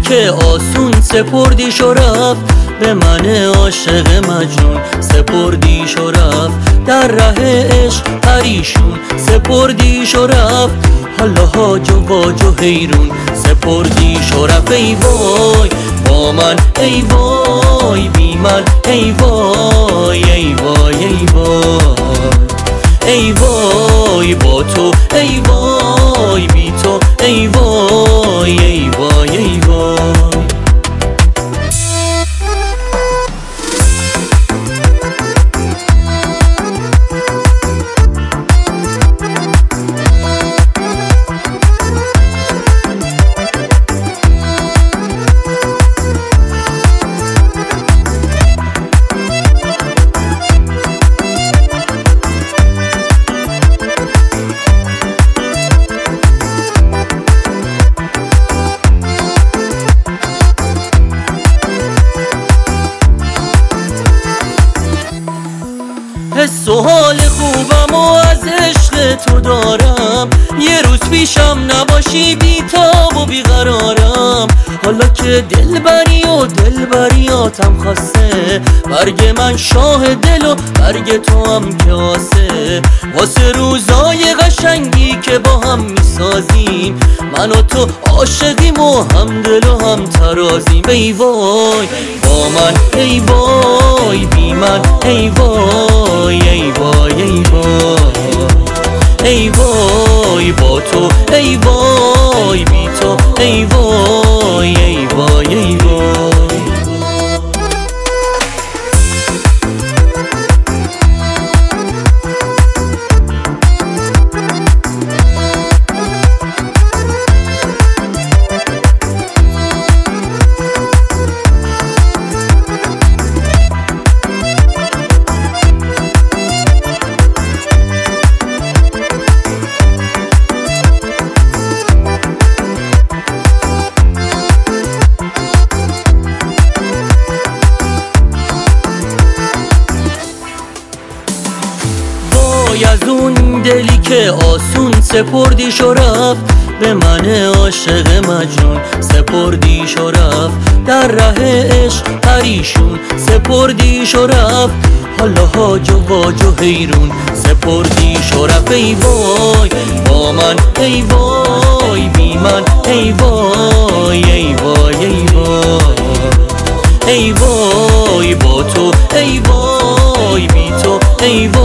که آسون سپردیش و رفت به من عاشق مجنون، سپردیش و رفت در ره عشق پریشون، سپردیش و رفت حالا هاج و واج و حیرون، سپردیش و رفت. ای وای با من، ای وای بی من، ای وای ای وای ای وای، ای وای با تو، ای وای بی تو، ای وای ای وای ای وای. حس و حال خوبم و از عشق تو دارم، یه روز پیشم نباشی بی تاب و بی قرارم. حالا که دلبری و دلبریاتم خسته، برگ من شاه دل و برگ تو هم که آسه. واسه روزای قشنگی که با هم میسازیم، من و تو عاشقیم و هم دل و هم ترازیم. ای وای با من، ای وای بی من، ای وای ای وای ای وای، ای وای با تو، ای وای بی تو، ای وای ای وای ای وای. از اون دلی که آسون سپردیش و رفت به من عاشق مجنون، سپردیش و رفت در ره عشق پریشون، سپردیش و رفت حالا هاج و واج و حیرون، سپردیش و رفت. ای وای با من، ای وای بی من، ای وای ای وای ای وای، ای وای با تو، ای وای بی تو، ای وای